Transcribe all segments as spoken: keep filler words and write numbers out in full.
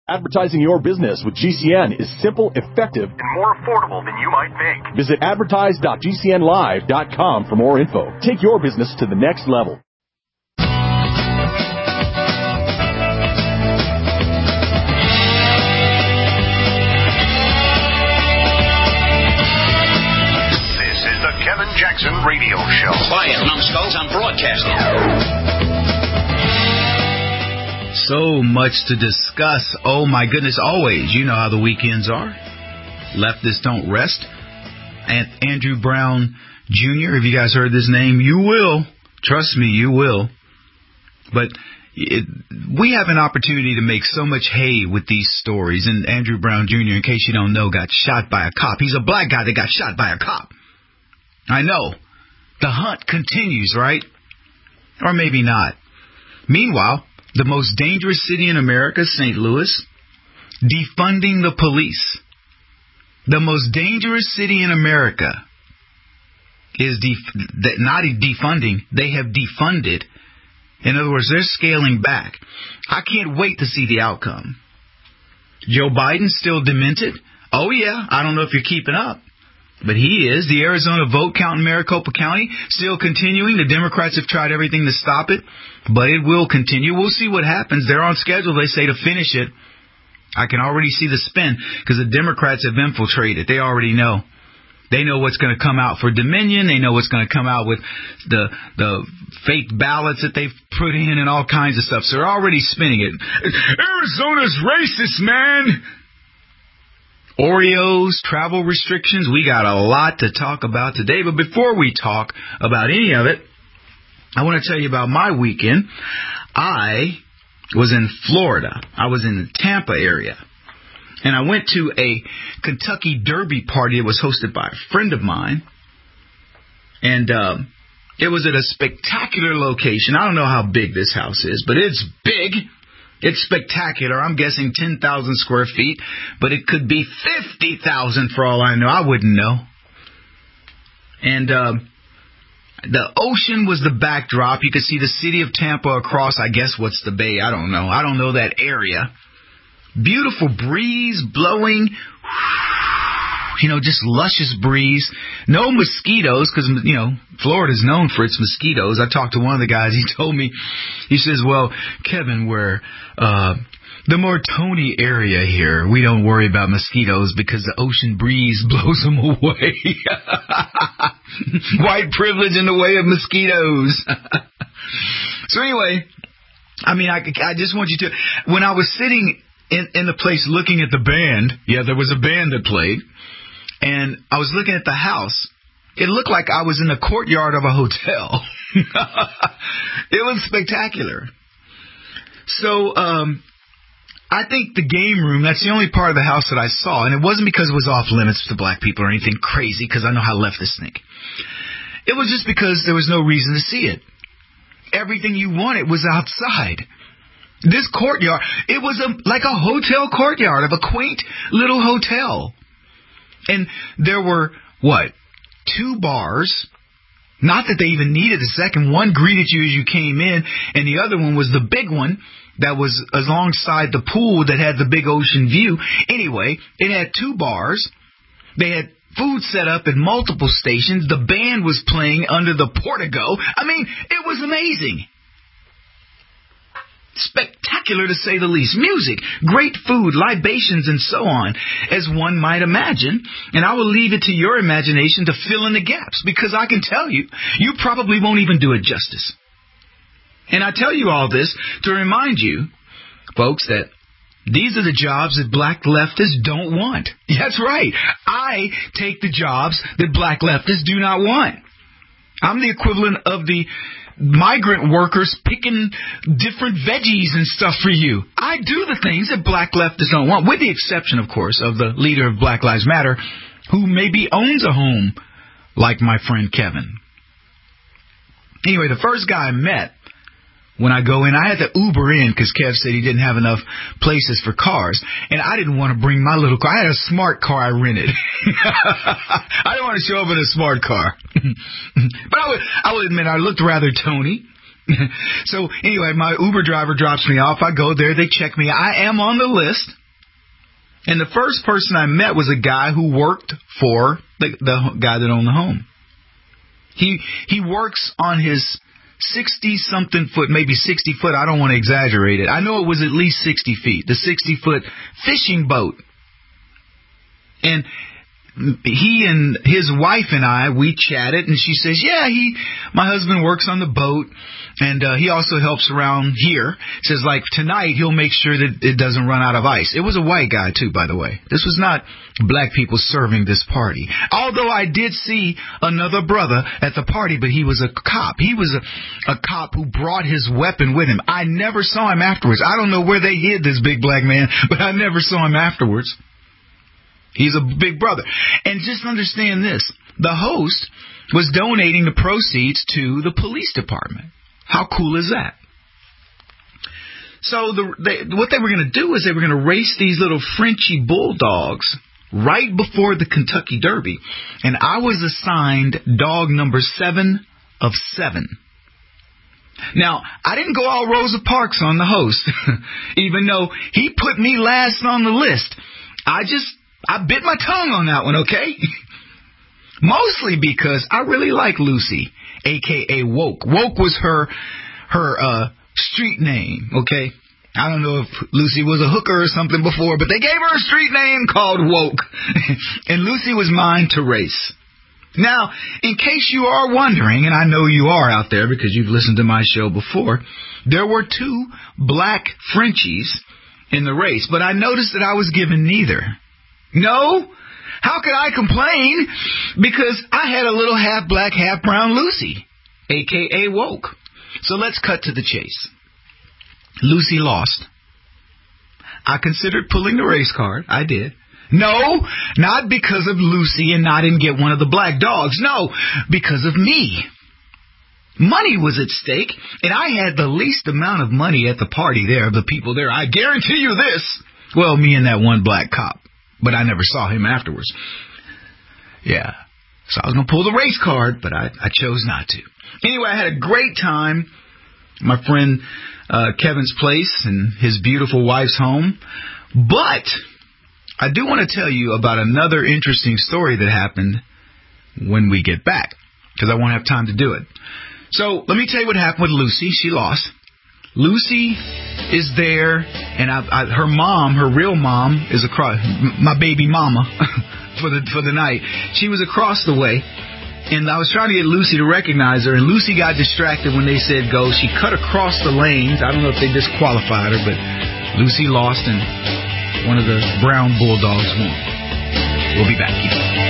Advertising your business with G C N is simple, effective, and more affordable than you might think. Visit advertise dot g c n live dot com for more info. Take your business to the next level. This is the Kevin Jackson Radio Show. Quiet, numbskulls, I'm broadcasting. So much to discuss. Oh, my goodness. Always. You know how the weekends are. Leftists don't rest. And Andrew Brown Junior, have you guys heard this name? You will. Trust me, you will. But it, we have an opportunity to make so much hay with these stories. And Andrew Brown Junior, in case you don't know, got shot by a cop. He's a black guy that got shot by a cop. I know. The hunt continues, right? Or maybe not. Meanwhile, the most dangerous city in America, Saint Louis, defunding the police. The most dangerous city in America is def- not defunding. They have defunded. In other words, they're scaling back. I can't wait to see the outcome. Joe Biden's still demented. Oh, yeah. I don't know if you're keeping up. But he is. The Arizona vote count in Maricopa County still continuing. The Democrats have tried everything to stop it, but it will continue. We'll see what happens. They're on schedule, they say, to finish it. I can already see the spin because the Democrats have infiltrated. They already know. They know what's going to come out for Dominion. They know what's going to come out with the the fake ballots that they've put in and all kinds of stuff. So they're already spinning it. Arizona's racist, man. Oreos, travel restrictions. We got a lot to talk about today. But before we talk about any of it, I want to tell you about my weekend. I was in Florida. I was in the Tampa area. And I went to a Kentucky Derby party that was hosted by a friend of mine. And uh, it was at a spectacular location. I don't know how big this house is, but it's big. It's spectacular. I'm guessing ten thousand square feet, but it could be fifty thousand for all I know. I wouldn't know. And uh, the ocean was the backdrop. You could see the city of Tampa across, I guess, what's the bay? I don't know. I don't know that area. Beautiful breeze blowing. You know, just luscious breeze. No mosquitoes, because, you know, Florida's known for its mosquitoes. I talked to one of the guys. He told me, he says, well, Kevin, we're uh, the Mortoni area here. We don't worry about mosquitoes because the ocean breeze blows them away. White privilege in the way of mosquitoes. So anyway, I mean, I, I just want you to, when I was sitting in, in the place looking at the band, yeah, there was a band that played. And I was looking at the house. It looked like I was in the courtyard of a hotel. It was spectacular. So um, I think the game room, that's the only part of the house that I saw. And it wasn't because it was off limits to black people or anything crazy, because I know how leftists think. It was just because there was no reason to see it. Everything you wanted was outside. This courtyard, it was a, like a hotel courtyard of a quaint little hotel. And there were, what, two bars. Not that they even needed a second. One greeted you as you came in, and the other one was the big one that was alongside the pool that had the big ocean view. Anyway, it had two bars. They had food set up at multiple stations. The band was playing under the portico. I mean, it was amazing. Spectacular, to say the least. Music, great food, libations, and so on, as one might imagine. And I will leave it to your imagination to fill in the gaps, because I can tell you, you probably won't even do it justice. And I tell you all this to remind you, folks, that these are the jobs that black leftists don't want. That's right. I take the jobs that black leftists do not want. I'm the equivalent of the migrant workers picking different veggies and stuff for you. I do the things that black leftists don't want, with the exception, of course, of the leader of Black Lives Matter, who maybe owns a home like my friend Kevin. Anyway, the first guy I met, when I go in, I had to Uber in because Kev said he didn't have enough places for cars. And I didn't want to bring my little car. I had a smart car I rented. I didn't want to show up in a smart car. But I would, I would admit I looked rather Tony. So anyway, my Uber driver drops me off. I go there. They check me. I am on the list. And the first person I met was a guy who worked for the, the guy that owned the home. He he works on his sixty-something foot, maybe sixty foot. I don't want to exaggerate it. I know it was at least sixty feet. The sixty-foot fishing boat. And he and his wife and I, we chatted, and she says, yeah, he, my husband works on the boat, and uh, he also helps around here. Says, like, tonight he'll make sure that it doesn't run out of ice. It was a white guy, too, by the way. This was not black people serving this party. Although I did see another brother at the party, but he was a cop. He was a, a cop who brought his weapon with him. I never saw him afterwards. I don't know where they hid this big black man, but I never saw him afterwards. He's a big brother. And just understand this. The host was donating the proceeds to the police department. How cool is that? So the, they, what they were going to do is they were going to race these little Frenchy bulldogs right before the Kentucky Derby. And I was assigned dog number seven of seven. Now, I didn't go all Rosa Parks on the host, even though he put me last on the list. I just... I bit my tongue on that one, okay? Mostly because I really like Lucy, a k a. Woke. Woke was her her uh, street name, okay? I don't know if Lucy was a hooker or something before, but they gave her a street name called Woke. And Lucy was mine to race. Now, in case you are wondering, and I know you are out there because you've listened to my show before, there were two black Frenchies in the race, but I noticed that I was given neither. No? How could I complain? Because I had a little half black, half brown Lucy, a k a. Woke. So let's cut to the chase. Lucy lost. I considered pulling the race card. I did. No, not because of Lucy and I didn't get one of the black dogs. No, because of me. Money was at stake, and I had the least amount of money at the party there of the people there. I guarantee you this. Well, me and that one black cop. But I never saw him afterwards. Yeah. So I was going to pull the race card, but I, I chose not to. Anyway, I had a great time. My friend uh, Kevin's place and his beautiful wife's home. But I do want to tell you about another interesting story that happened when we get back, because I won't have time to do it. So let me tell you what happened with Lucy. She lost. Lucy is there, and I, I, her mom, her real mom, is across, my baby mama, for the for the night. She was across the way, and I was trying to get Lucy to recognize her, and Lucy got distracted when they said go. She cut across the lanes. I don't know if they disqualified her, but Lucy lost, and one of the brown bulldogs won. We'll be back.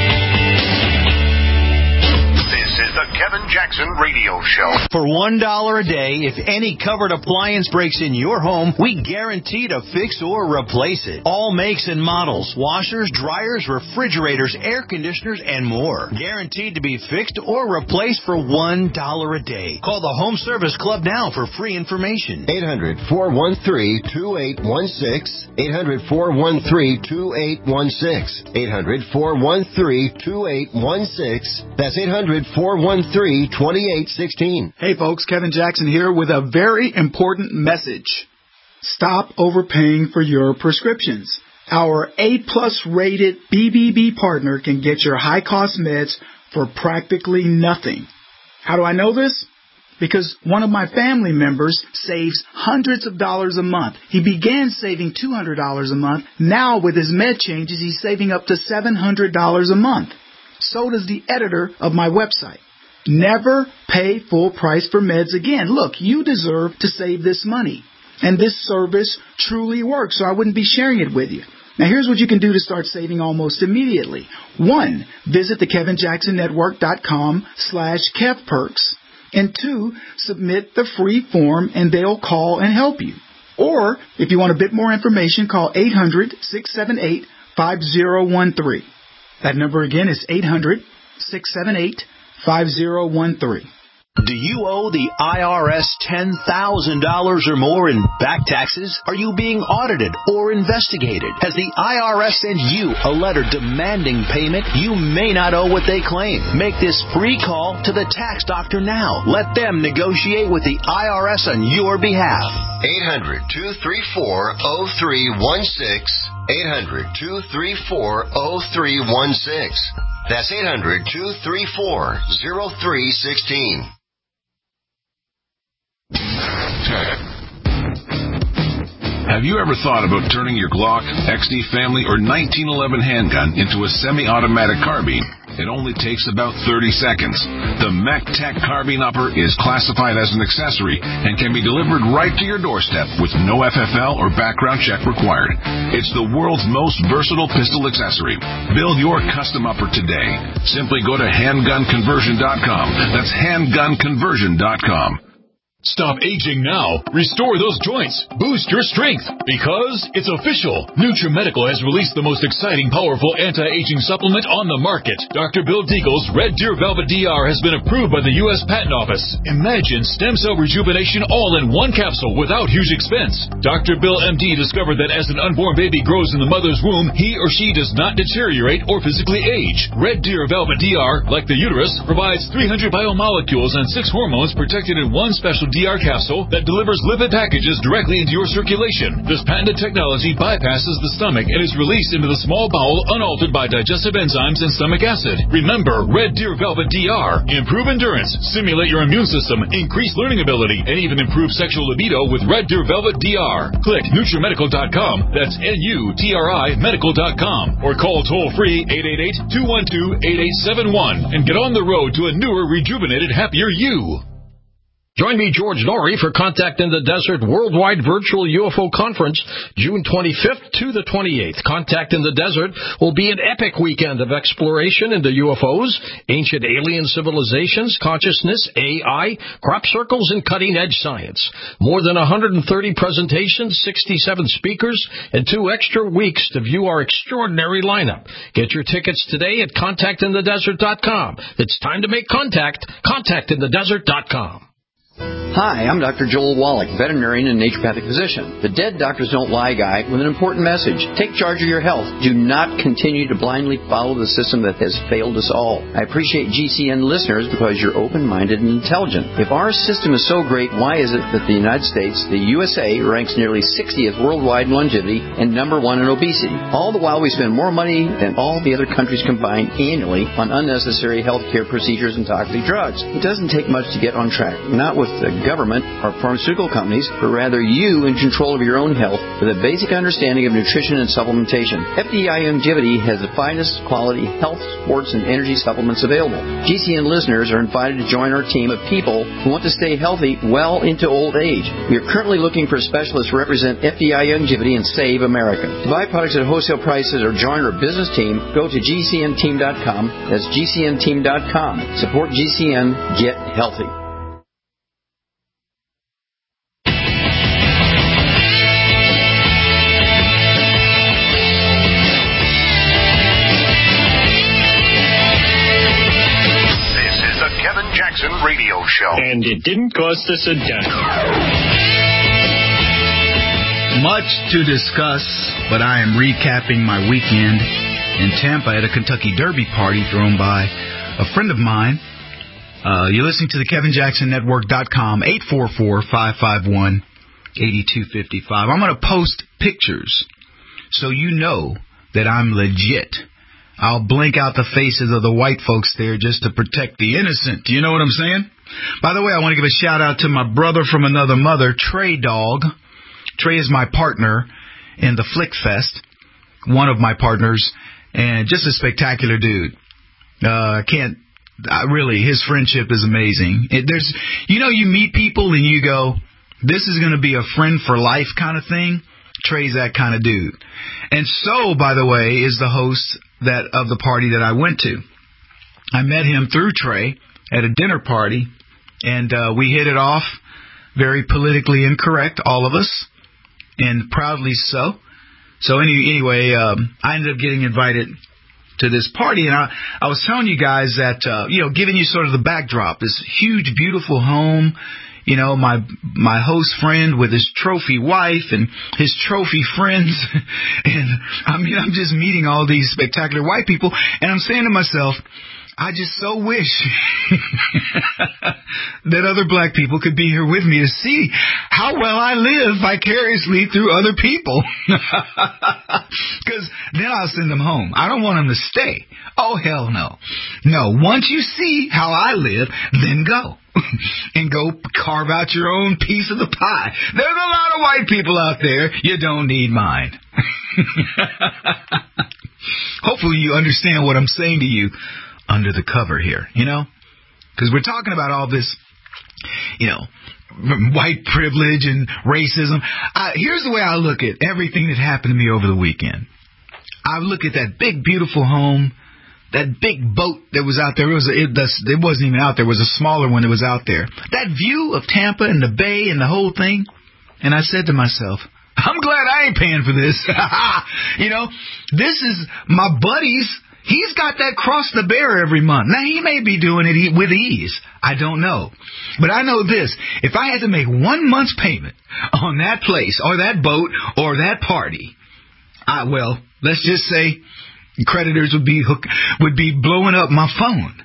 This is the Kevin Jackson Radio Show. For one dollar a day, if any covered appliance breaks in your home, we guarantee to fix or replace it. All makes and models, washers, dryers, refrigerators, air conditioners, and more. Guaranteed to be fixed or replaced for one dollar a day. Call the Home Service Club now for free information. eight hundred, four one three, two eight one six. eight hundred, four one three, two eight one six. eight hundred, four one three, two eight one six. That's eight hundred, four one three, two eight one six. Hey folks, Kevin Jackson here with a very important message. Stop overpaying for your prescriptions. Our A-plus rated B B B partner can get your high-cost meds for practically nothing. How do I know this? Because one of my family members saves hundreds of dollars a month. He began saving two hundred dollars a month. Now with his med changes, he's saving up to seven hundred dollars a month. So does the editor of my website. Never pay full price for meds again. Look, you deserve to save this money. And this service truly works, so I wouldn't be sharing it with you. Now, here's what you can do to start saving almost immediately. One, visit the Kevin Jackson Network dot com slash KevPerks. And two, submit the free form and they'll call and help you. Or, if you want a bit more information, call eight hundred, six seven eight, five zero one three. That number again is eight hundred, six seven eight, five zero one three. Do you owe the I R S ten thousand dollars or more in back taxes? Are you being audited or investigated? Has the I R S sent you a letter demanding payment? You may not owe what they claim. Make this free call to the tax doctor now. Let them negotiate with the I R S on your behalf. eight hundred, two three four, oh three one six. eight hundred, two three four, oh three one six. That's eight hundred, two three four, oh three one six. Have you ever thought about turning your Glock, X D Family, or nineteen eleven handgun into a semi-automatic carbine? It only takes about thirty seconds. The MechTech Carbine Upper is classified as an accessory and can be delivered right to your doorstep with no F F L or background check required. It's the world's most versatile pistol accessory. Build your custom upper today. Simply go to handgun conversion dot com. That's handgun conversion dot com. Stop aging now. Restore those joints. Boost your strength. Because it's official. NutriMedical has released the most exciting, powerful anti-aging supplement on the market. Doctor Bill Deagle's Red Deer Velvet D R has been approved by the U S Patent Office. Imagine stem cell rejuvenation all in one capsule without huge expense. Doctor Bill M D discovered that as an unborn baby grows in the mother's womb, he or she does not deteriorate or physically age. Red Deer Velvet D R, like the uterus, provides three hundred biomolecules and six hormones protected in one special D R capsule that delivers lipid packages directly into your circulation. This patented technology bypasses the stomach and is released into the small bowel unaltered by digestive enzymes and stomach acid. Remember, Red Deer Velvet D R. Improve endurance, stimulate your immune system, increase learning ability, and even improve sexual libido with Red Deer Velvet D R. Click NutriMedical dot com. That's N U T R I medical dot com. Or call toll-free eight eight eight, two one two, eight eight seven one and get on the road to a newer, rejuvenated, happier you. Join me, George Norrie, for Contact in the Desert Worldwide Virtual U F O Conference, June twenty-fifth to the twenty-eighth. Contact in the Desert will be an epic weekend of exploration into U F Os, ancient alien civilizations, consciousness, A I, crop circles, and cutting-edge science. More than one hundred thirty presentations, sixty-seven speakers, and two extra weeks to view our extraordinary lineup. Get your tickets today at contact in the desert dot com. It's time to make contact. contact in the desert dot com. Hi, I'm Doctor Joel Wallach, veterinarian and naturopathic physician. The Dead Doctors Don't Lie guy with an important message. Take charge of your health. Do not continue to blindly follow the system that has failed us all. I appreciate G C N listeners because you're open-minded and intelligent. If our system is so great, why is it that the United States, the U S A, ranks nearly sixtieth worldwide in longevity and number one in obesity? All the while we spend more money than all the other countries combined annually on unnecessary health care procedures and toxic drugs. It doesn't take much to get on track. Not with the government or pharmaceutical companies, but rather you in control of your own health with a basic understanding of nutrition and supplementation. F D I Longevity has the finest quality health, sports, and energy supplements available. G C N listeners are invited to join our team of people who want to stay healthy well into old age. We are currently looking for specialists to represent F D I Longevity and Save America. To buy products at wholesale prices or join our business team, go to G C N team dot com. That's G C N team dot com. Support G C N. Get healthy. Radio show. And it didn't cost us a dime. Much to discuss, but I am recapping my weekend in Tampa at a Kentucky Derby party thrown by a friend of mine. Uh, you're listening to the Kevin Jackson Network dot com, eight four four, five five one, eight two five five. I'm going to post pictures so you know that I'm legit. I'll blink out the faces of the white folks there just to protect the innocent. Do you know what I'm saying? By the way, I want to give a shout-out to my brother from another mother, Trey Dog. Trey is my partner in the Flick Fest, one of my partners, and just a spectacular dude. Uh, can't, I really, his friendship is amazing. It, there's, you know, you meet people and you go, this is going to be a friend for life kind of thing. Trey's that kind of dude. And so, by the way, is the host that of the party that I went to. I met him through Trey at a dinner party, and uh, we hit it off, very politically incorrect, all of us, and proudly so. So any, anyway, um, I ended up getting invited to this party, and I, I was telling you guys that, uh, you know, giving you sort of the backdrop, this huge, beautiful home, you know, my my host friend with his trophy wife and his trophy friends, and I mean, I'm just meeting all these spectacular white people, and I'm saying to myself, I just so wish that other black people could be here with me to see how well I live vicariously through other people. Because then I'll send them home. I don't want them to stay. Oh, hell no. No, once you see how I live, then go. And go carve out your own piece of the pie. There's a lot of white people out there. You don't need mine. Hopefully you understand what I'm saying to you under the cover here, you know? Because we're talking about all this, you know, white privilege and racism. Uh, here's the way I look at everything that happened to me over the weekend. I look at that big, beautiful home, that big boat that was out there. It, was, it, it wasn't even out there. It was a smaller one that was out there. That view of Tampa and the bay and the whole thing. And I said to myself, I'm glad I ain't paying for this. You know, this is my buddy's. He's got that cross the bear every month. Now, he may be doing it with ease. I don't know. But I know this. If I had to make one month's payment on that place or that boat or that party, I, well, let's just say creditors would be hook, would be blowing up my phone.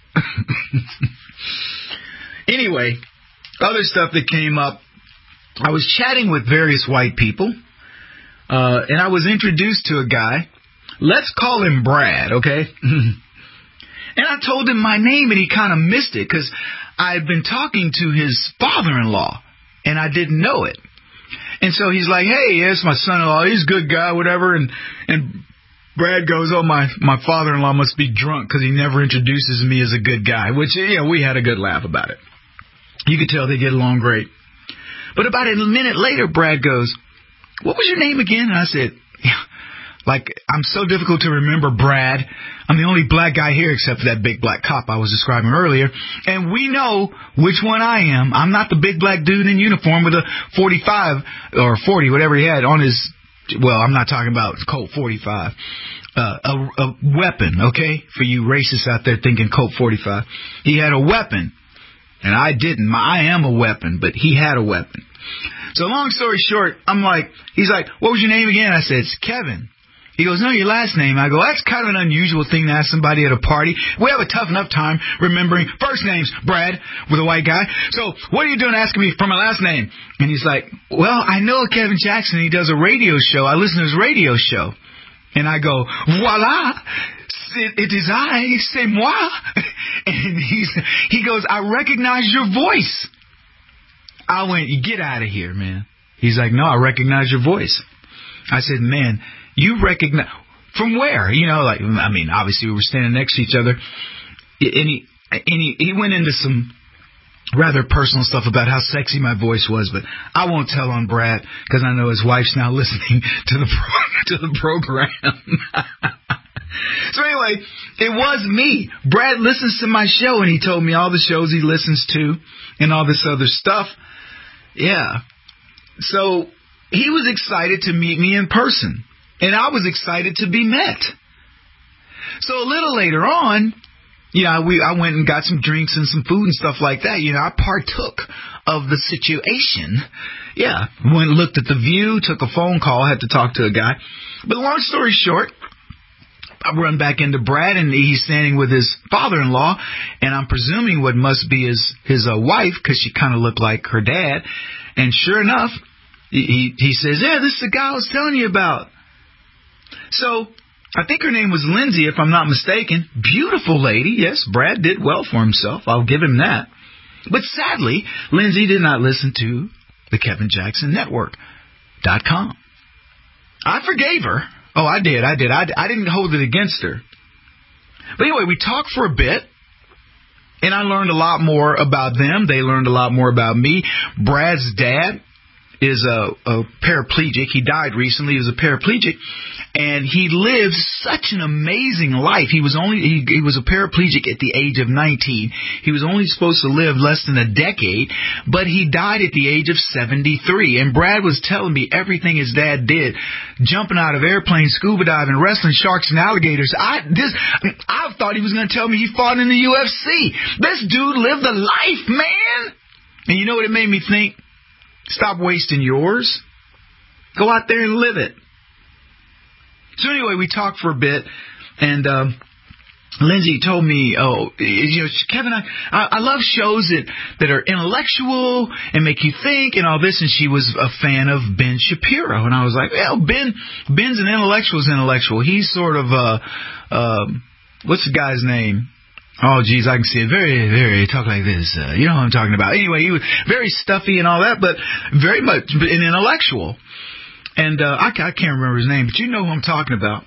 Anyway, other stuff that came up. I was chatting with various white people, uh, and I was introduced to a guy. Let's call him Brad, okay? And I told him my name, and he kind of missed it because I had been talking to his father-in-law, and I didn't know it. And so he's like, hey, yes, my son-in-law, he's a good guy, whatever. And and Brad goes, oh, my, my father-in-law must be drunk because he never introduces me as a good guy, which, you know, we had a good laugh about it. You could tell they get along great. But about a minute later, Brad goes, what was your name again? And I said, yeah. Like, I'm so difficult to remember, Brad. I'm the only black guy here except for that big black cop I was describing earlier. And we know which one I am. I'm not the big black dude in uniform with a forty-five or forty, whatever he had on his, well, I'm not talking about Colt forty-five. Uh, a, a weapon, okay? For you racists out there thinking Colt forty-five. He had a weapon. And I didn't. I am a weapon, but he had a weapon. So long story short, I'm like, he's like, what was your name again? I said, it's Kevin. He goes, no, your last name. I go, that's kind of an unusual thing to ask somebody at a party. We have a tough enough time remembering first names, Brad, with a white guy. So what are you doing asking me for my last name? And he's like, well, I know Kevin Jackson. He does a radio show. I listen to his radio show. And I go, voila, it is I, c'est moi. And he's, he goes, I recognize your voice. I went, get out of here, man. He's like, no, I recognize your voice. I said, man, you recognize from where? You know, like, I mean, obviously we were standing next to each other. And he, and he, he went into some rather personal stuff about how sexy my voice was, but I won't tell on Brad because I know his wife's now listening to the pro, to the program. So anyway, it was me. Brad listens to my show, and he told me all the shows he listens to and all this other stuff. Yeah. So he was excited to meet me in person, and I was excited to be met. So a little later on, you know, we I went and got some drinks and some food and stuff like that. You know, I partook of the situation. Yeah. Went and looked at the view, took a phone call, had to talk to a guy. But long story short, I run back into Brad, and he's standing with his father-in-law, and I'm presuming what must be his, his uh, wife, because she kind of looked like her dad. And sure enough, he, he says, yeah, this is the guy I was telling you about. So I think her name was Lindsay, if I'm not mistaken. Beautiful lady. Yes, Brad did well for himself. I'll give him that. But sadly, Lindsay did not listen to the Kevin Jackson Network dot com. I forgave her. Oh, I did. I did. I, I didn't hold it against her. But anyway, we talked for a bit, and I learned a lot more about them. They learned a lot more about me. Brad's dad is a, a paraplegic. He died recently. He was a paraplegic, and he lived such an amazing life. He was only he, he was a paraplegic at the age of nineteen. He was only supposed to live less than a decade, but he died at the age of seventy-three. And Brad was telling me everything his dad did, jumping out of airplanes, scuba diving, wrestling sharks and alligators. I this I thought he was going to tell me he fought in the U F C. This dude lived a life, man. And you know what it made me think? Stop wasting yours. Go out there and live it. So anyway, we talked for a bit, and uh, Lindsay told me, oh, you know, Kevin, I, I love shows that, that are intellectual and make you think and all this, and she was a fan of Ben Shapiro. And I was like, well, Ben, Ben's an intellectual is intellectual. He's sort of, uh, uh, what's the guy's name? Oh, geez, I can see it. Very, very, talk like this. Uh, you know what I'm talking about. Anyway, he was very stuffy and all that, but very much an intellectual. And uh, I, I can't remember his name, but you know who I'm talking about.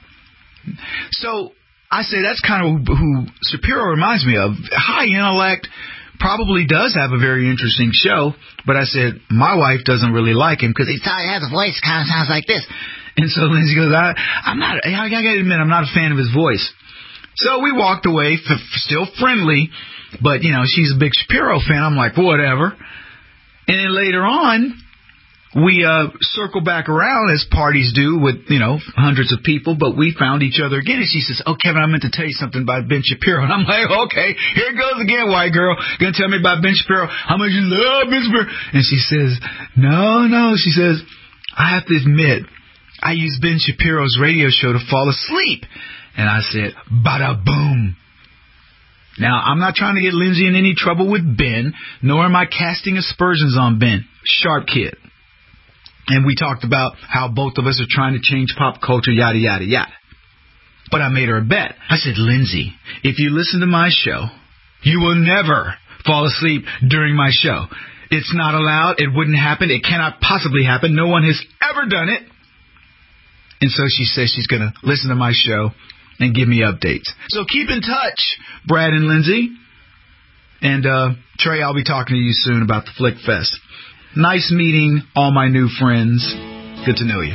So I say that's kind of who Shapiro reminds me of. High intellect, probably does have a very interesting show, but I said, my wife doesn't really like him because he has a voice kind of sounds like this. And so Lindsay goes, I, I'm not, I got to admit, I'm not a fan of his voice. So we walked away, f- still friendly, but, you know, she's a big Shapiro fan. I'm like, whatever. And then later on, we uh, circle back around, as parties do with, you know, hundreds of people, but we found each other again. And she says, oh, Kevin, I meant to tell you something about Ben Shapiro. And I'm like, okay, here it goes again, white girl. Going to tell me about Ben Shapiro, how much you love Ben Shapiro. And she says, no, no. She says, I have to admit, I use Ben Shapiro's radio show to fall asleep. And I said, bada boom. Now, I'm not trying to get Lindsay in any trouble with Ben, nor am I casting aspersions on Ben. Sharp kid. And we talked about how both of us are trying to change pop culture, yada, yada, yada. But I made her a bet. I said, Lindsay, if you listen to my show, you will never fall asleep during my show. It's not allowed. It wouldn't happen. It cannot possibly happen. No one has ever done it. And so she says she's going to listen to my show and give me updates. So keep in touch, Brad and Lindsay. And uh, Trey, I'll be talking to you soon about the Flick Fest. Nice meeting all my new friends. Good to know you.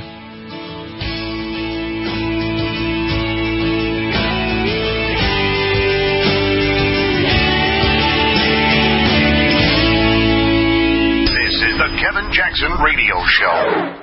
This is the Kevin Jackson Radio Show.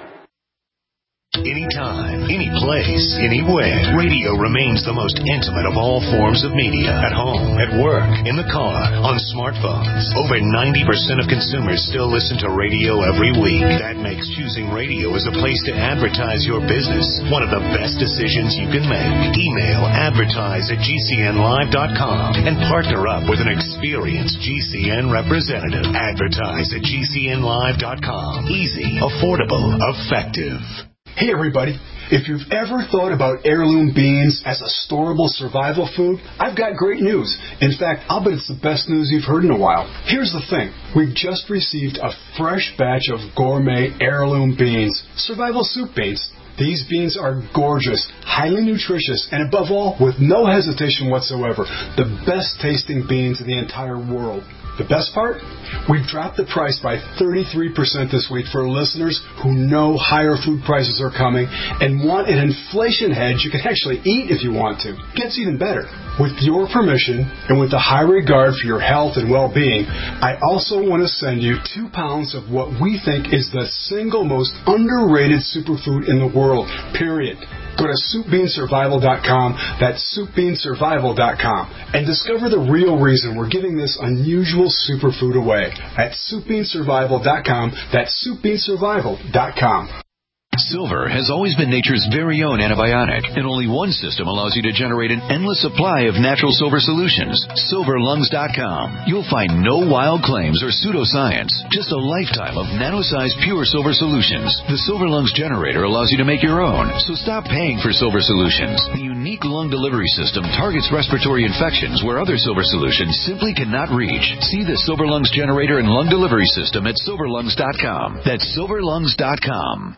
Anytime, any place, anywhere. Radio remains the most intimate of all forms of media. At home, at work, in the car, on smartphones. Over ninety percent of consumers still listen to radio every week. That makes choosing radio as a place to advertise your business one of the best decisions you can make. Email advertise at G C N live dot com and partner up with an experienced G C N representative. Advertise at G C N live dot com. Easy, affordable, effective. Hey everybody, if you've ever thought about heirloom beans as a storable survival food, I've got great news. In fact, I'll bet it's the best news you've heard in a while. Here's the thing. We've just received a fresh batch of gourmet heirloom beans, survival soup beans. These beans are gorgeous, highly nutritious, and above all, with no hesitation whatsoever, the best tasting beans in the entire world. The best part? We've dropped the price by thirty-three percent this week for listeners who know higher food prices are coming and want an inflation hedge you can actually eat if you want to. Gets even better. With your permission and with a high regard for your health and well-being, I also want to send you two pounds of what we think is the single most underrated superfood in the world, period. Go to soup bean survival dot com, that's soup bean survival dot com, and discover the real reason we're giving this unusual superfood away at soup bean survival dot com, that's soup bean survival dot com. Silver has always been nature's very own antibiotic, and only one system allows you to generate an endless supply of natural silver solutions. silver lungs dot com. You'll find no wild claims or pseudoscience, just a lifetime of nano-sized pure silver solutions. The Silver Lungs generator allows you to make your own, so stop paying for silver solutions. The unique lung delivery system targets respiratory infections where other silver solutions simply cannot reach. See the Silver Lungs generator and lung delivery system at silver lungs dot com. That's silver lungs dot com.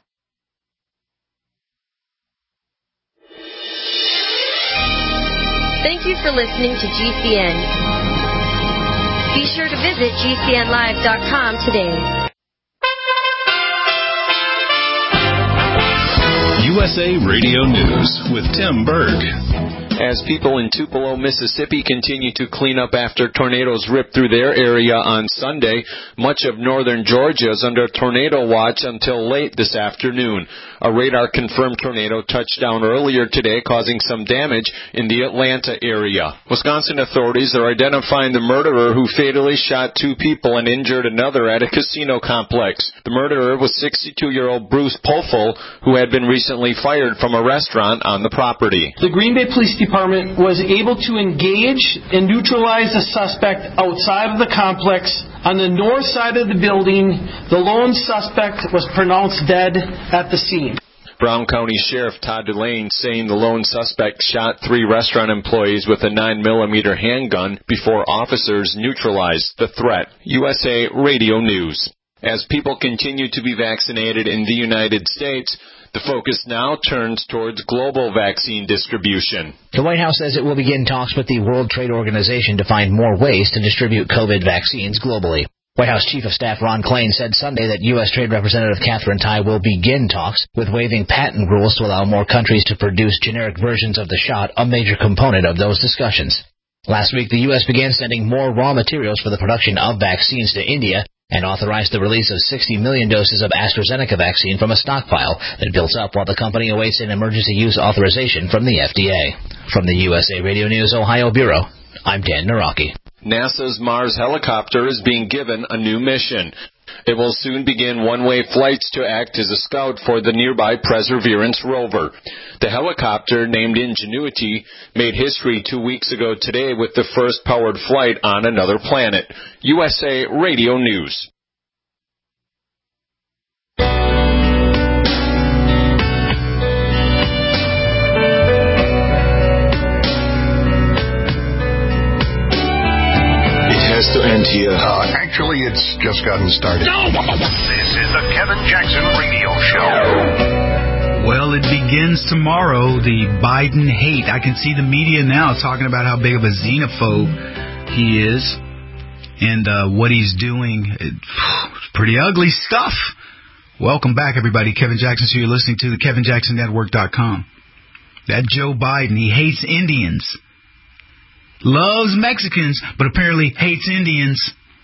Thank you for listening to G C N. Be sure to visit G C N live dot com today. U S A Radio News with Tim Berg. As people in Tupelo, Mississippi continue to clean up after tornadoes ripped through their area on Sunday, much of northern Georgia is under tornado watch until late this afternoon. A radar-confirmed tornado touched down earlier today, causing some damage in the Atlanta area. Wisconsin authorities are identifying the murderer who fatally shot two people and injured another at a casino complex. The murderer was sixty-two-year-old Bruce Pofel, who had been recently fired from a restaurant on the property. The Green Bay Police Department was able to engage and neutralize the suspect outside of the complex. On the north side of the building, the lone suspect was pronounced dead at the scene. Brown County Sheriff Todd Delane saying the lone suspect shot three restaurant employees with a nine millimeter handgun before officers neutralized the threat. U S A Radio News. As people continue to be vaccinated in the United States, the focus now turns towards global vaccine distribution. The White House says it will begin talks with the World Trade Organization to find more ways to distribute COVID vaccines globally. White House Chief of Staff Ron Klain said Sunday that U S Trade Representative Katherine Tai will begin talks with waiving patent rules to allow more countries to produce generic versions of the shot, a major component of those discussions. Last week, the U S began sending more raw materials for the production of vaccines to India and authorized the release of sixty million doses of AstraZeneca vaccine from a stockpile that built up while the company awaits an emergency use authorization from the F D A. From the U S A Radio News Ohio Bureau, I'm Dan Naraki. NASA's Mars helicopter is being given a new mission. It will soon begin one-way flights to act as a scout for the nearby Perseverance rover. The helicopter, named Ingenuity, made history two weeks ago today with the first powered flight on another planet. U S A Radio News. To end here. Uh, actually, it's just gotten started. No! This is the Kevin Jackson Radio Show. Well, it begins tomorrow, the Biden hate. I can see the media now talking about how big of a xenophobe he is and uh, what he's doing. It's pretty ugly stuff. Welcome back, everybody. Kevin Jackson, so you're listening to the Kevin Jackson Network dot com. That Joe Biden, he hates Indians. Loves Mexicans, but apparently hates Indians.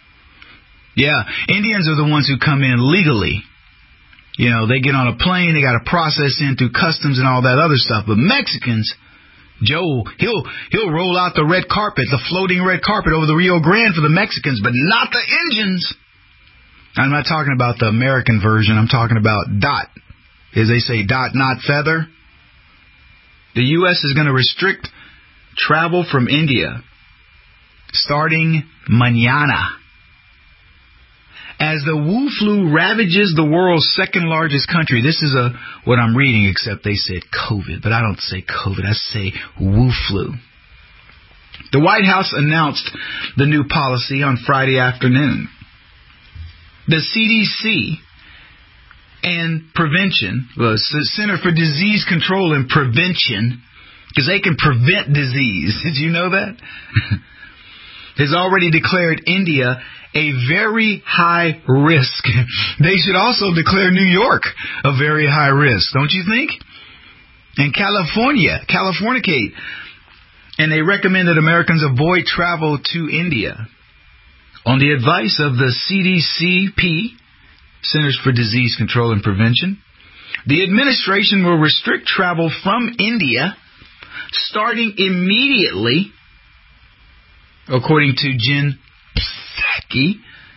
Yeah, Indians are the ones who come in legally. You know, they get on a plane, they got to process in through customs and all that other stuff. But Mexicans, Joe, he'll he'll roll out the red carpet, the floating red carpet over the Rio Grande for the Mexicans, but not the Indians. I'm not talking about the American version. I'm talking about dot. As they say, dot, not feather. The U S is going to restrict travel from India starting mañana. As the Wu flu ravages the world's second largest country, this is a what I'm reading, except they said COVID, but I don't say COVID, I say Wu flu. The White House announced the new policy on Friday afternoon. The C D C and Prevention, the Center for Disease Control and Prevention, because they can prevent disease. Did you know that? Has already declared India a very high risk. They should also declare New York a very high risk, don't you think? And California, Californicate. And they recommend that Americans avoid travel to India. On the advice of the C D C P, Centers for Disease Control and Prevention, the administration will restrict travel from India starting immediately, according to Jen Psaki.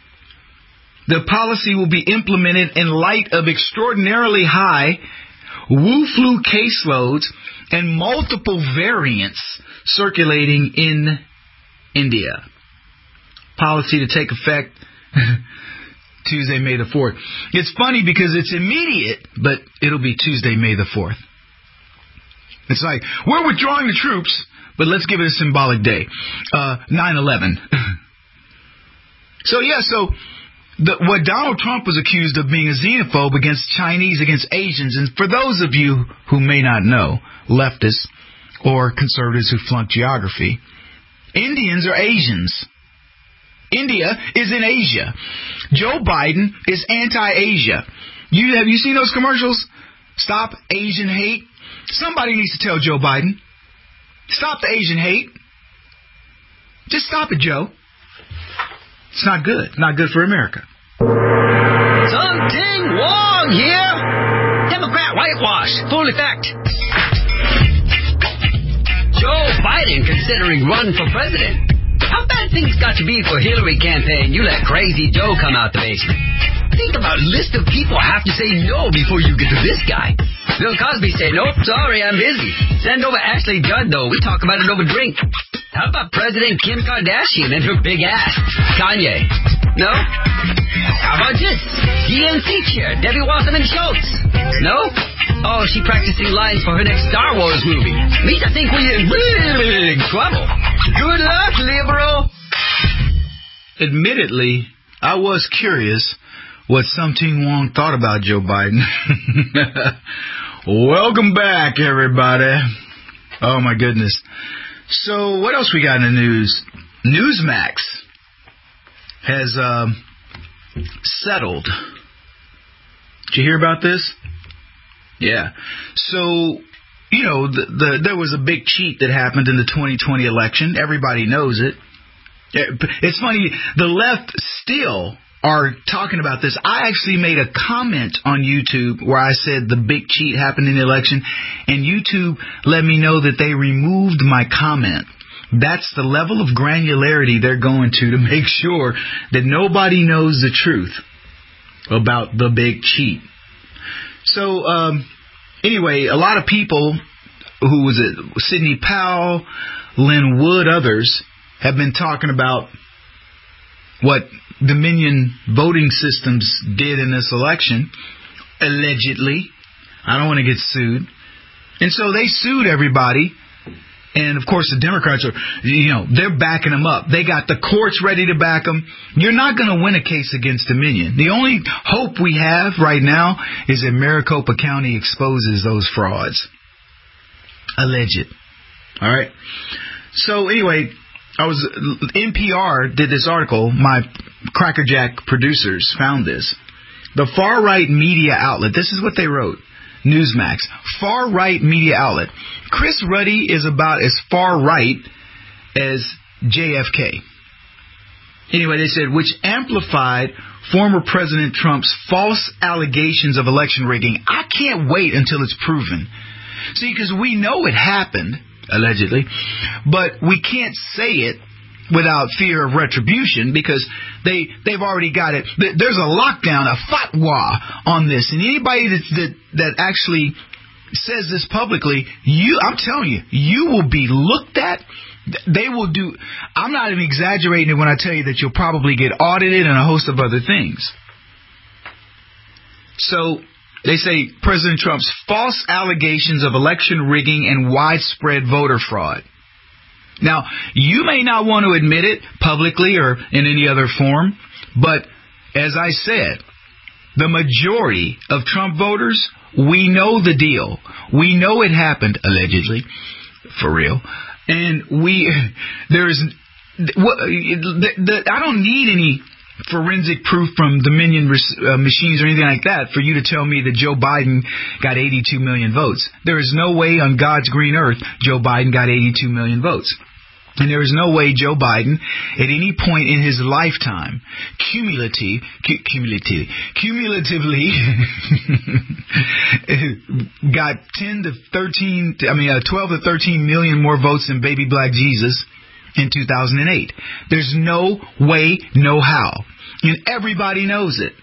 The policy will be implemented in light of extraordinarily high Wu flu caseloads and multiple variants circulating in India. Policy to take effect Tuesday, May the fourth. It's funny because it's immediate, but it'll be Tuesday, May the fourth. It's like, we're withdrawing the troops, but let's give it a symbolic day. Uh, nine eleven. So, yeah, so the, what Donald Trump was accused of being a xenophobe against Chinese, against Asians, and for those of you who may not know, leftists or conservatives who flunk geography, Indians are Asians. India is in Asia. Joe Biden is anti-Asia. You have you seen those commercials? Stop Asian hate. Somebody needs to tell Joe Biden. Stop the Asian hate. Just stop it, Joe. It's not good. Not good for America. Something wrong here. Democrat whitewash. Full effect. Joe Biden considering run for president. How bad things got to be for Hillary campaign? You let crazy Joe come out the basement. Think about a list of people have to say no before you get to this guy. Bill Cosby say, nope, sorry, I'm busy. Send over Ashley Judd, though. We talk about it over drink. How about President Kim Kardashian and her big ass? Kanye? No? How about this? D N C chair, Debbie Wasserman Schultz? No? Oh, she practicing lines for her next Star Wars movie. Means I think we're in big trouble. Good luck, liberal. Admittedly, I was curious what Sum Ting Wong thought about Joe Biden. Welcome back, everybody. Oh, my goodness. So, what else we got in the news? Newsmax has um, settled. Did you hear about this? Yeah. So, you know, the, the, there was a big cheat that happened in the twenty twenty election. Everybody knows it. It's funny, the left still are talking about this. I actually made a comment on YouTube where I said the big cheat happened in the election, and YouTube let me know that they removed my comment. That's the level of granularity they're going to to make sure that nobody knows the truth about the big cheat. So, um, anyway, a lot of people, who was it, Sidney Powell, Lynn Wood, others, have been talking about what Dominion voting systems did in this election, allegedly. I don't want to get sued. And so they sued everybody. And, of course, the Democrats are, you know, they're backing them up. They got the courts ready to back them. You're not going to win a case against Dominion. The only hope we have right now is that Maricopa County exposes those frauds. Alleged. All right? So, anyway, I was N P R did this article. My Crackerjack producers found this. The far-right media outlet, this is what they wrote. Newsmax, far-right media outlet. Chris Ruddy is about as far-right as J F K. Anyway, they said, which amplified former President Trump's false allegations of election rigging. I can't wait until it's proven. See, because we know it happened, allegedly, but we can't say it without fear of retribution, because they, they've already got it. There's a lockdown, a fatwa on this. And anybody that, that, that actually says this publicly, you, I'm telling you, you will be looked at. They will do, I'm not even exaggerating it when I tell you that you'll probably get audited and a host of other things. So they say President Trump's false allegations of election rigging and widespread voter fraud. Now, you may not want to admit it publicly or in any other form, but as I said, the majority of Trump voters, we know the deal. We know it happened, allegedly, for real. And we, there's, the, the, I don't need any forensic proof from Dominion uh, machines or anything like that for you to tell me that Joe Biden got eighty-two million votes. There is no way on God's green earth Joe Biden got eighty-two million votes. And there is no way Joe Biden, at any point in his lifetime, cumulative, cu- cumulative, cumulatively got ten to thirteen, I mean, uh, twelve to thirteen million more votes than baby black Jesus in two thousand eight. There's no way, no how. And everybody knows it.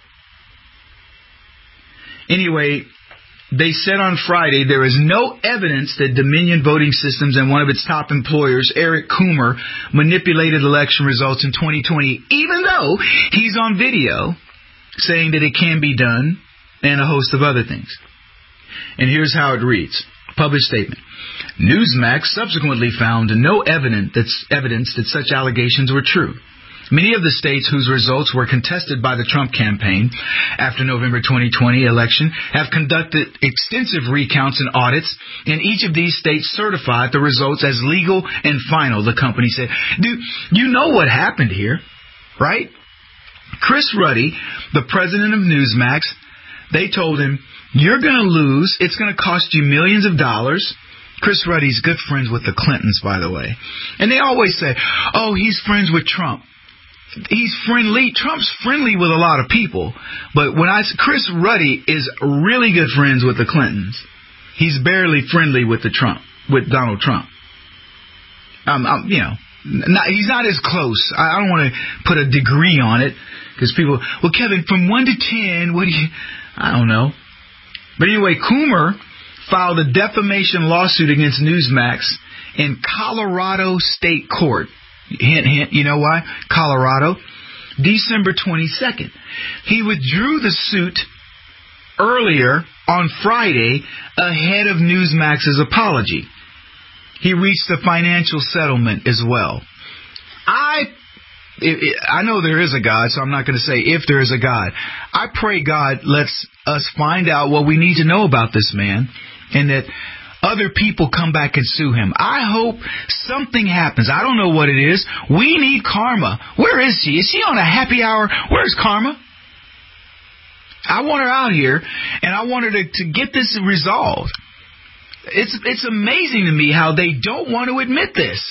Anyway, they said on Friday there is no evidence that Dominion Voting Systems and one of its top employers, Eric Coomer, manipulated election results in twenty twenty, even though he's on video saying that it can be done and a host of other things. And here's how it reads. Published statement. Newsmax subsequently found no evidence that such allegations were true. Many of the states whose results were contested by the Trump campaign after November twenty twenty election have conducted extensive recounts and audits, and each of these states certified the results as legal and final, the company said. Do you know what happened here, right? Chris Ruddy, the president of Newsmax, they told him, You're going to lose. It's going to cost you millions of dollars. Chris Ruddy's good friends with the Clintons, by the way. And they always say, oh, he's friends with Trump. He's friendly. Trump's friendly with a lot of people. But when I Chris Ruddy is really good friends with the Clintons. He's barely friendly with the Trump, with Donald Trump. Um, um you know, not, he's not as close. I, I don't want to put a degree on it because people, well, Kevin, from one to ten, what do you? I don't know. But anyway, Coomer filed a defamation lawsuit against Newsmax in Colorado State Court. Hint, hint, you know why? Colorado. December twenty-second. He withdrew the suit earlier on Friday ahead of Newsmax's apology. He reached a financial settlement as well. I It, it, I know there is a God, so I'm not going to say if there is a God. I pray God lets us find out what we need to know about this man and that other people come back and sue him. I hope something happens. I don't know what it is. We need Karma. Where is she? Is she on a happy hour? Where's Karma? I want her out here, and I want her to, to get this resolved. It's, it's amazing to me how they don't want to admit this.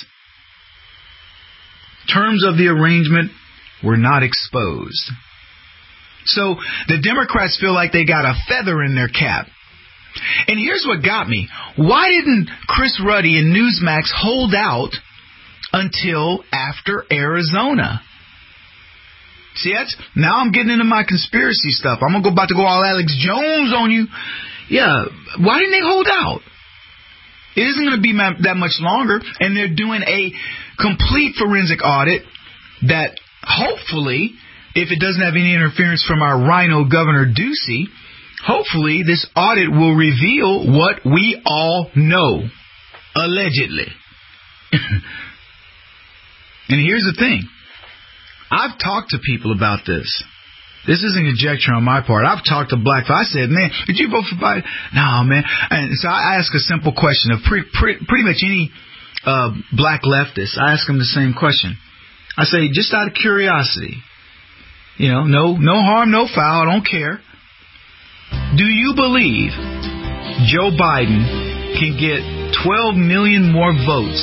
Terms of the arrangement were not exposed. So the Democrats feel like they got a feather in their cap. And here's what got me. Why didn't Chris Ruddy and Newsmax hold out until after Arizona? See, that's, now I'm getting into my conspiracy stuff. I'm gonna go about to go all Alex Jones on you. Yeah, why didn't they hold out? It isn't going to be that much longer, and they're doing a complete forensic audit that hopefully, if it doesn't have any interference from our rhino Governor Ducey, hopefully this audit will reveal what we all know, allegedly. And here's the thing. I've talked to people about this. This isn't conjecture on my part. I've talked to black folks. I said, man, did you vote for Biden? No, man. And so I ask a simple question of pre, pre, pretty much any uh, black leftist. I ask them the same question. I say, just out of curiosity, you know, no, no harm, no foul. I don't care. Do you believe Joe Biden can get twelve million more votes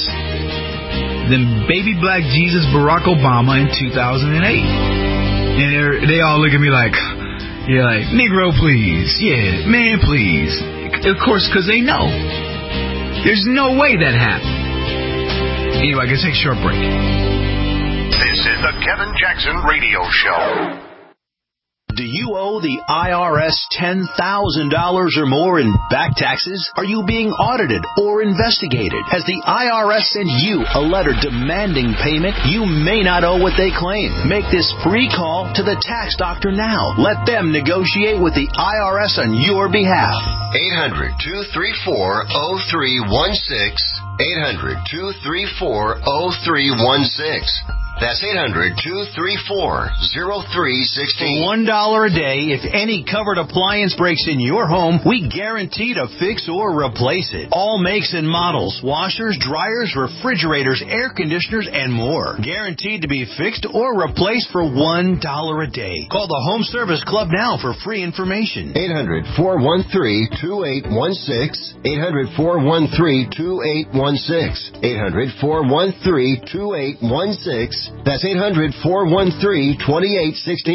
than baby black Jesus Barack Obama in two thousand eight? And they all look at me like, yeah, like, Negro, please. Yeah, man, please. Of course, because they know. There's no way that happened. Anyway, I guess take a short break. This is the Kevin Jackson Radio Show. Do you owe the I R S ten thousand dollars or more in back taxes? Are you being audited or investigated? Has the I R S sent you a letter demanding payment? You may not owe what they claim. Make this free call to the tax doctor now. Let them negotiate with the I R S on your behalf. eight hundred, two three four, oh three one six. eight hundred, two three four, oh three one six. That's eight hundred, two three four, oh three one six. one dollar a day, if any covered appliance breaks in your home, we guarantee to fix or replace it. All makes and models, washers, dryers, refrigerators, air conditioners, and more. Guaranteed to be fixed or replaced for one dollar a day. Call the Home Service Club now for free information. eight hundred, four one three, two eight one six. eight hundred, four one three, two eight one six. eight hundred, four one three, two eight one six. That's eight hundred, four one three, two eight one six.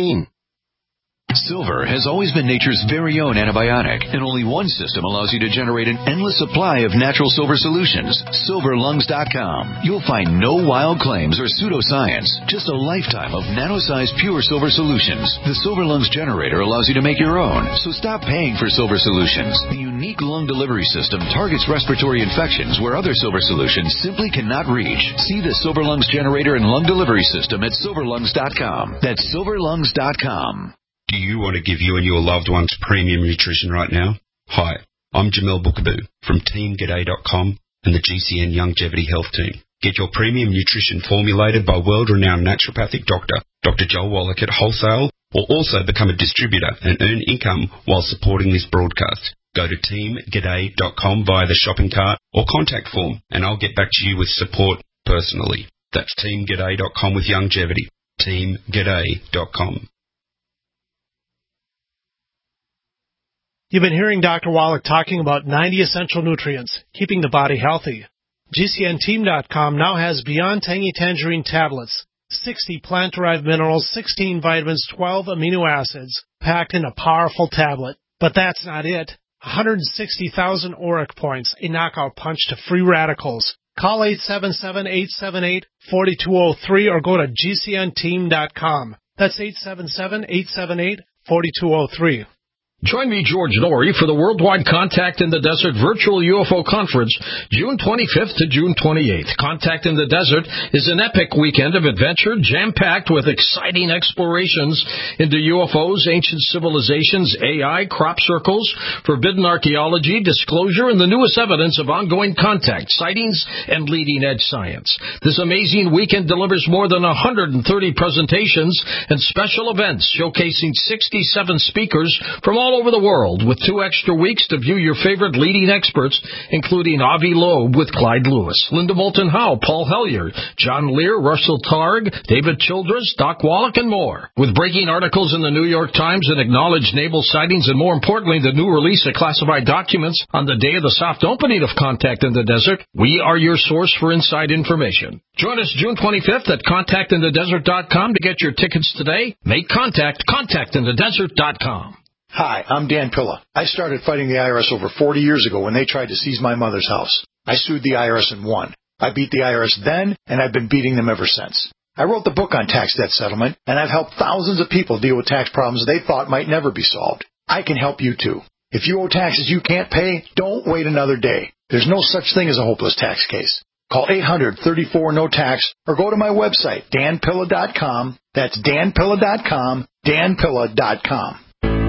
Silver has always been nature's very own antibiotic, and only one system allows you to generate an endless supply of natural silver solutions. silver lungs dot com. You'll find no wild claims or pseudoscience, just a lifetime of nano-sized pure silver solutions. The Silver Lungs generator allows you to make your own, so stop paying for silver solutions. The unique lung delivery system targets respiratory infections where other silver solutions simply cannot reach. See the Silver Lungs generator and lung delivery system at silver lungs dot com. That's silver lungs dot com. Do you want to give you and your loved ones premium nutrition right now? Hi, I'm Jamel Bookaboo from team g'day dot com and the G C N Longevity Health Team. Get your premium nutrition formulated by world-renowned naturopathic doctor, Doctor Joel Wallach at wholesale, or also become a distributor and earn income while supporting this broadcast. Go to team g'day dot com via the shopping cart or contact form, and I'll get back to you with support personally. That's team g'day dot com with longevity. team g'day dot com. You've been hearing Doctor Wallach talking about ninety essential nutrients, keeping the body healthy. G C N team dot com now has Beyond Tangy Tangerine tablets, sixty plant-derived minerals, sixteen vitamins, twelve amino acids, packed in a powerful tablet. But that's not it. one hundred sixty thousand auric points, a knockout punch to free radicals. Call eight seven seven, eight seven eight, four two zero three or go to G C N team dot com. That's eight seven seven, eight seven eight, four two zero three. Join me, George Norrie, for the Worldwide Contact in the Desert Virtual U F O Conference, June twenty-fifth to June twenty-eighth. Contact in the Desert is an epic weekend of adventure, jam-packed with exciting explorations into U F Os, ancient civilizations, A I, crop circles, forbidden archaeology, disclosure, and the newest evidence of ongoing contact, sightings, and leading-edge science. This amazing weekend delivers more than one hundred thirty presentations and special events showcasing sixty-seven speakers from all over the world, with two extra weeks to view your favorite leading experts, including Avi Loeb with Clyde Lewis, Linda Moulton Howe, Paul Hellyer, John Lear, Russell Targ, David Childress, Doc Wallach, and more. With breaking articles in the New York Times and acknowledged naval sightings, and more importantly, the new release of classified documents on the day of the soft opening of Contact in the Desert, we are your source for inside information. Join us June twenty-fifth at contact in the desert dot com to get your tickets today. Make contact, contact in the desert dot com. Hi, I'm Dan Pilla. I started fighting the I R S over forty years ago when they tried to seize my mother's house. I sued the I R S and won. I beat the I R S then, and I've been beating them ever since. I wrote the book on tax debt settlement, and I've helped thousands of people deal with tax problems they thought might never be solved. I can help you too. If you owe taxes you can't pay, don't wait another day. There's no such thing as a hopeless tax case. Call eight hundred, thirty-four, no tax or go to my website, dan pilla dot com. That's dan pilla dot com, dan pilla dot com.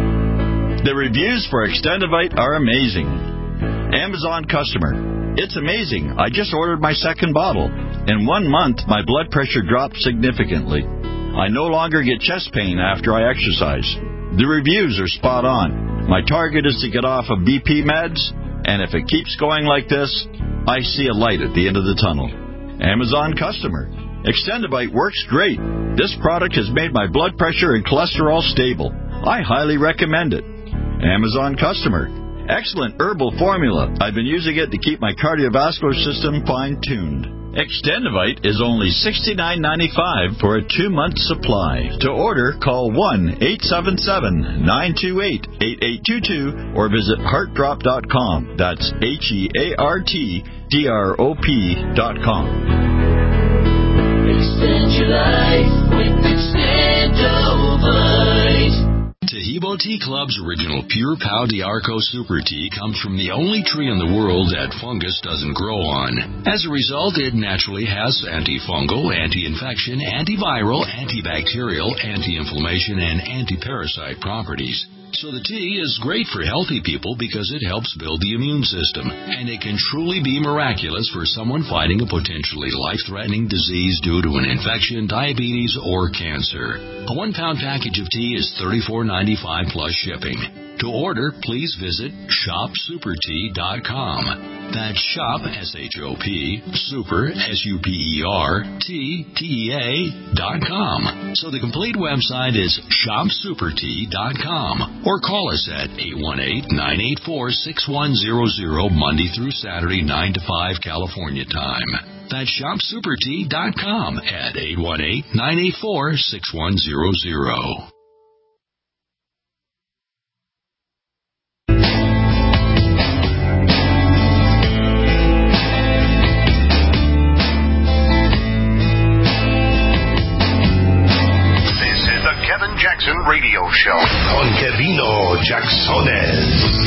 The reviews for Extendivite are amazing. Amazon customer. It's amazing. I just ordered my second bottle. In one month, my blood pressure dropped significantly. I no longer get chest pain after I exercise. The reviews are spot on. My target is to get off of B P meds, and if it keeps going like this, I see a light at the end of the tunnel. Amazon customer. Extendivite works great. This product has made my blood pressure and cholesterol stable. I highly recommend it. Amazon customer. Excellent herbal formula. I've been using it to keep my cardiovascular system fine-tuned. Extendivite is only sixty-nine ninety-five for a two-month supply. To order, call one eight seven seven, nine two eight, eight eight two two or visit heart drop dot com. That's H E A R T D R O P dot com. Extend your life with Extendivite. Tahibo Tea Club's original Pure Pau d'Arco Super Tea comes from the only tree in the world that fungus doesn't grow on. As a result, it naturally has antifungal, anti-infection, antiviral, antibacterial, anti-inflammation, and anti-parasite properties. So the tea is great for healthy people because it helps build the immune system, and it can truly be miraculous for someone fighting a potentially life-threatening disease due to an infection, diabetes, or cancer. A one-pound package of tea is thirty-four ninety-five plus shipping. To order, please visit shop super tea dot com. That's shop, S H O P, super, S U P E R, T, T E A, dot com. So the complete website is shop super tea dot com. Or call us at eight one eight, nine eight four, six one zero zero, Monday through Saturday, nine to five California time. That's shop super tea dot com at eight one eight, nine eight four, six one zero zero. Kevin Jackson Radio Show. Con Kevino Jacksones.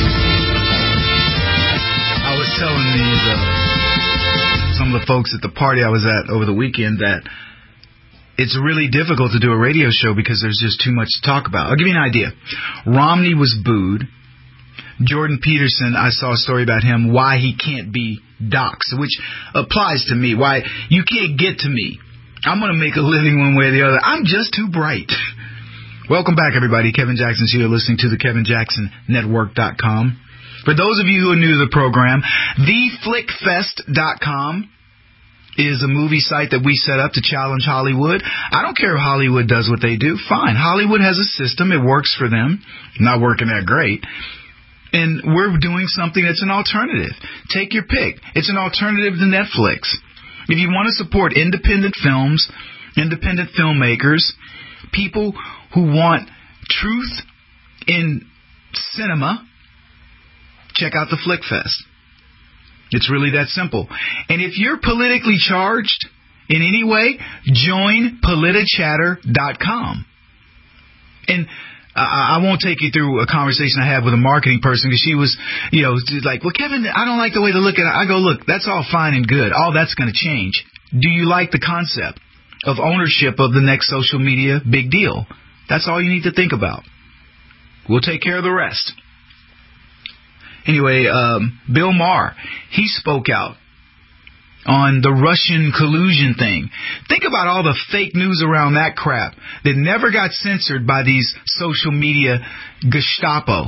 I was telling these uh, some of the folks at the party I was at over the weekend that it's really difficult to do a radio show because there's just too much to talk about. I'll give you an idea. Romney was booed. Jordan Peterson, I saw a story about him, why he can't be doxxed, which applies to me. Why you can't get to me. I'm going to make a living one way or the other. I'm just too bright. Welcome back, everybody. Kevin Jackson's here, listening to the Kevin Jackson Network dot com. For those of you who are new to the program, the flick fest dot com is a movie site that we set up to challenge Hollywood. I don't care if Hollywood does what they do. Fine. Hollywood has a system. It works for them. Not working that great. And we're doing something that's an alternative. Take your pick. It's an alternative to Netflix. If you want to support independent films, independent filmmakers, people who want truth in cinema, check out the Flick Fest. It's really that simple. And if you're politically charged in any way, join politichatter dot com. And I won't take you through a conversation I had with a marketing person because she was, you know, like, well, Kevin, I don't like the way to look at it. I go, look, that's all fine and good. All that's going to change. Do you like the concept of ownership of the next social media big deal? That's all you need to think about. We'll take care of the rest. Anyway, um, Bill Maher, he spoke out on the Russian collusion thing. Think about all the fake news around that crap that never got censored by these social media Gestapo.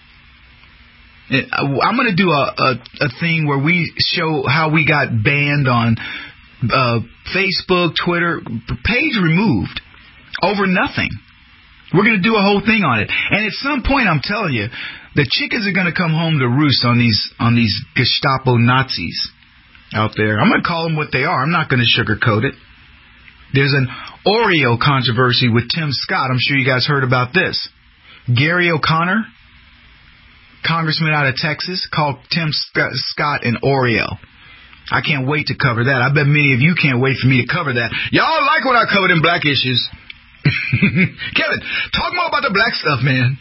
I'm going to do a, a, a thing where we show how we got banned on uh, Facebook, Twitter, page removed over nothing. We're going to do a whole thing on it. And at some point, I'm telling you, the chickens are going to come home to roost on these on these Gestapo Nazis out there. I'm going to call them what they are. I'm not going to sugarcoat it. There's an Oreo controversy with Tim Scott. I'm sure you guys heard about this. Gary O'Connor, congressman out of Texas, called Tim Scott an Oreo. I can't wait to cover that. I bet many of you can't wait for me to cover that. Y'all like what I covered in black issues. Kevin, talk more about the black stuff, man.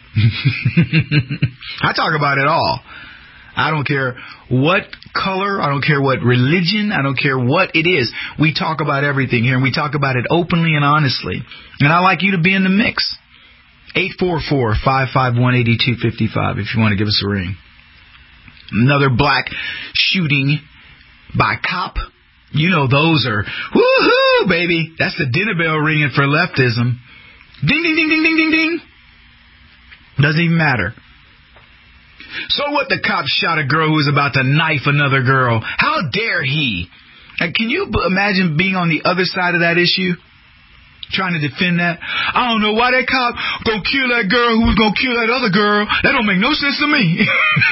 I talk about it all. I don't care what color, I don't care what religion, I don't care what it is. We talk about everything here, and we talk about it openly and honestly. And I'd like you to be in the mix. eight four four, five five one, eight two five five if you want to give us a ring. Another black shooting by cop. You know those are, woohoo, baby. That's the dinner bell ringing for leftism. Ding, ding, ding, ding, ding, ding, ding. Doesn't even matter. So what, the cop shot a girl who was about to knife another girl. How dare he? And can you imagine being on the other side of that issue? Trying to defend that? I don't know why that cop gonna kill that girl who was gonna kill that other girl. That don't make no sense to me.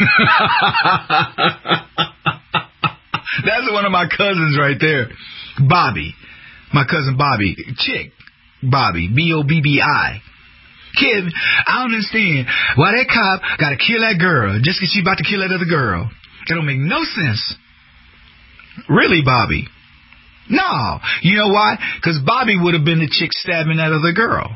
That's one of my cousins right there. Bobby. My cousin Bobby. Chick. Bobby. B O B B I. Kid, I don't understand why that cop got to kill that girl just because she's about to kill that other girl. That don't make no sense. Really, Bobby? No. You know why? Because Bobby would have been the chick stabbing that other girl.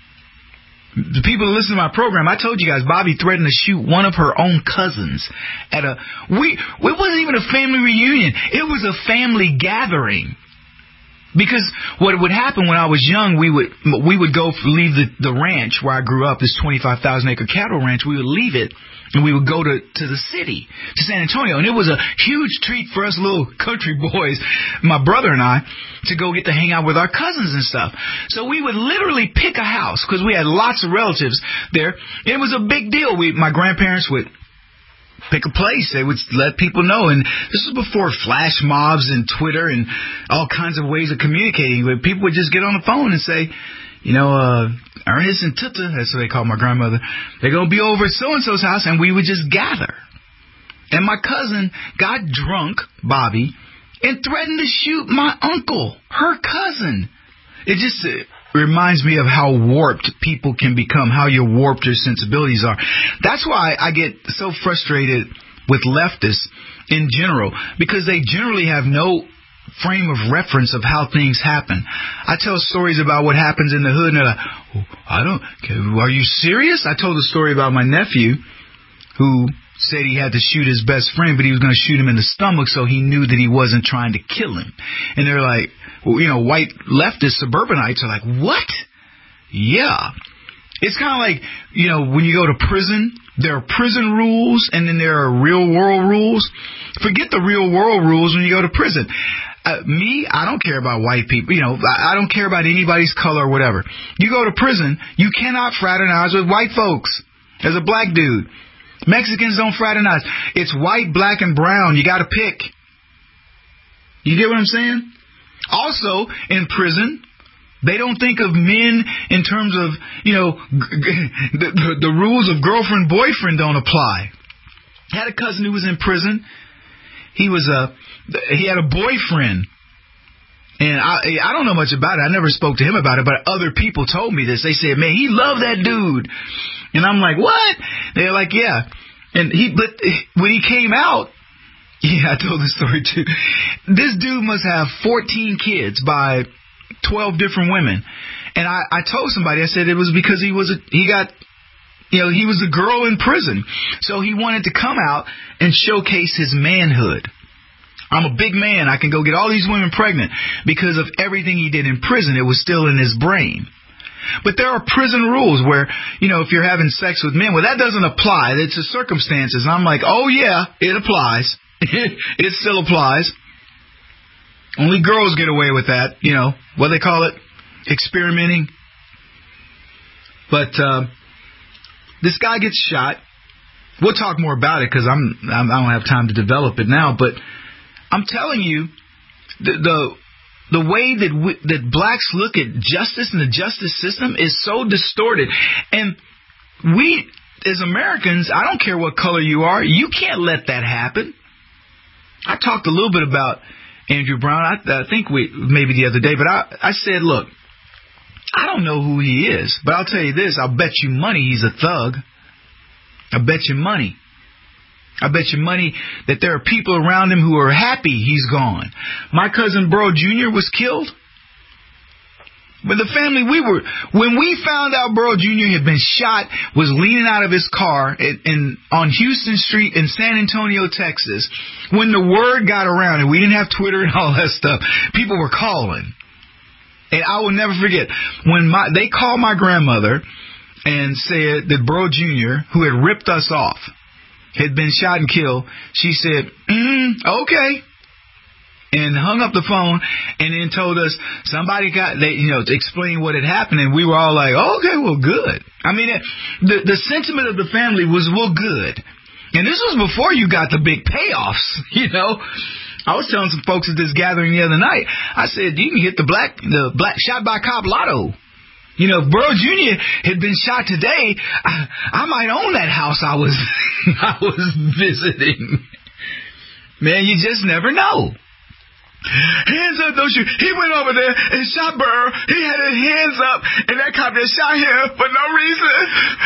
The people who listen to my program, I told you guys, Bobby threatened to shoot one of her own cousins at a... We, it wasn't even a family reunion. It was a family gathering. Because what would happen when I was young, we would we would go leave the, the ranch where I grew up, this twenty-five thousand acre cattle ranch. We would leave it, and we would go to, to the city, to San Antonio. And it was a huge treat for us little country boys, my brother and I, to go get to hang out with our cousins and stuff. So we would literally pick a house, because we had lots of relatives there. It was a big deal. We My grandparents would pick a place. They would let people know. And this was before flash mobs and Twitter and all kinds of ways of communicating. But people would just get on the phone and say, you know, uh, Ernest and Tutta, that's what they called my grandmother, they're going to be over at so-and-so's house, and we would just gather. And my cousin got drunk, Bobby, and threatened to shoot my uncle, her cousin. It just... Uh, reminds me of how warped people can become, how your warped your sensibilities are. That's why I get so frustrated with leftists in general, because they generally have no frame of reference of how things happen. I tell stories about what happens in the hood, and they're like, oh, I don't, are you serious? I told a story about my nephew who said he had to shoot his best friend, but he was going to shoot him in the stomach so he knew that he wasn't trying to kill him. And they're like, well, you know, white leftist suburbanites are like, what? Yeah. It's kind of like, you know, when you go to prison, there are prison rules and then there are real world rules. Forget the real world rules when you go to prison. Uh, me, I don't care about white people. You know, I, I don't care about anybody's color or whatever. You go to prison, you cannot fraternize with white folks. As a black dude, Mexicans don't fraternize. It's white, black, and brown. You got to pick. You get what I'm saying? Also, in prison, they don't think of men in terms of, you know, the, the, the rules of girlfriend, boyfriend don't apply. Had a cousin who was in prison. He was a, he had a boyfriend. And I I don't know much about it. I never spoke to him about it, but other people told me this. They said, man, he loved that dude. And I'm like, what? They're like, yeah. And he, but when he came out, yeah, I told the story too. This dude must have fourteen kids by twelve different women. And I, I told somebody, I said it was because he was, a, he got, you know, he was a girl in prison. So he wanted to come out and showcase his manhood. I'm a big man. I can go get all these women pregnant because of everything he did in prison. It was still in his brain. But there are prison rules where, you know, if you're having sex with men, well, that doesn't apply. It's the circumstances. And I'm like, oh, yeah, it applies. It still applies. Only girls get away with that, you know, what they call it, experimenting. But uh, this guy gets shot. We'll talk more about it because I'm, I'm I don't have time to develop it now. But I'm telling you, the the, the way that we, that blacks look at justice and the justice system is so distorted. And we, as Americans, I don't care what color you are, you can't let that happen. I talked a little bit about Andrew Brown, I, I think we maybe the other day, but I, I said, look, I don't know who he is, but I'll tell you this, I'll bet you money he's a thug. I bet you money. I bet you money that there are people around him who are happy he's gone. My cousin Burl Junior was killed. But the family we were, when we found out Burl Junior had been shot, was leaning out of his car in, in, on Houston Street in San Antonio, Texas, when the word got around, and we didn't have Twitter and all that stuff, people were calling. And I will never forget, when my they called my grandmother and said that Burl Junior, who had ripped us off, had been shot and killed, she said, mm, okay. And hung up the phone and then told us somebody got, they, you know, to explain what had happened. And we were all like, oh, okay, well, good. I mean, it, the, the sentiment of the family was, well, good. And this was before you got the big payoffs, you know. I was telling some folks at this gathering the other night, I said, you can hit the black, the black shot by cop lotto. You know, if Burl Junior had been shot today, I, I might own that house I was, I was visiting. Man, you just never know. Hands up, don't you? He went over there and shot Burr. He had his hands up, and that cop just shot him for no reason.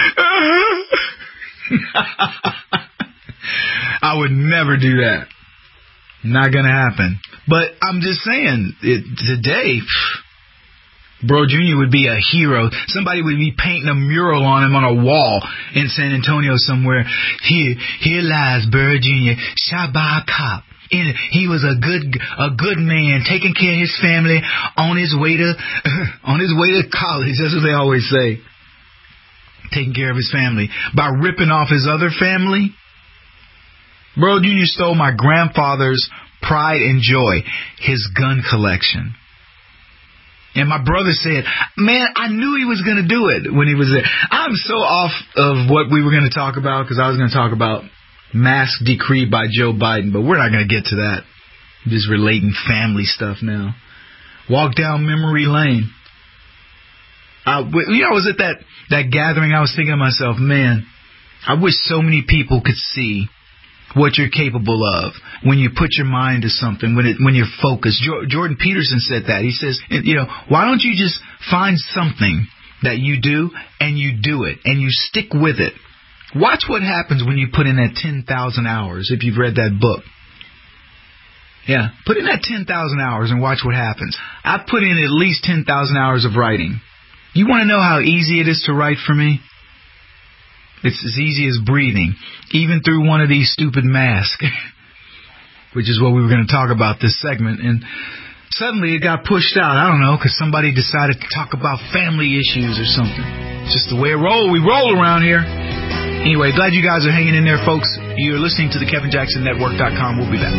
I would never do that. Not gonna happen. But I'm just saying, it, today, Burl Junior would be a hero. Somebody would be painting a mural on him on a wall in San Antonio somewhere. Here, here lies Burl Junior shot by a cop. And he was a good a good man, taking care of his family on his way to on his way to college. That's what they always say. Taking care of his family by ripping off his other family. Burl Junior stole my grandfather's pride and joy, his gun collection. And my brother said, man, I knew he was going to do it when he was there. I'm so off of what we were going to talk about because I was going to talk about mask decree by Joe Biden, but we're not going to get to that. I'm just relating family stuff now. Walk down memory lane. I, you know, I was at that, that gathering. I was thinking to myself, man, I wish so many people could see what you're capable of when you put your mind to something, when it, when you're focused. Jo- Jordan Peterson said that. He says, you know, why don't you just find something that you do and you do it and you stick with it. Watch what happens when you put in that ten thousand hours, if you've read that book. Yeah, put in that ten thousand hours and watch what happens. I've put in at least ten thousand hours of writing. You want to know how easy it is to write for me? It's as easy as breathing, even through one of these stupid masks, which is what we were going to talk about this segment. And suddenly it got pushed out. I don't know, because somebody decided to talk about family issues or something. It's just the way it roll. We roll around here. Anyway, glad you guys are hanging in there, folks. You're listening to the Kevin Jackson Network dot com. We'll be back.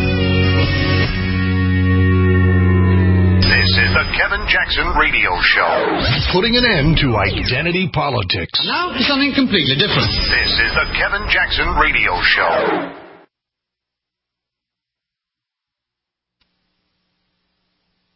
This is the Kevin Jackson Radio Show. Putting an end to identity politics. Now for something completely different. This is the Kevin Jackson Radio Show.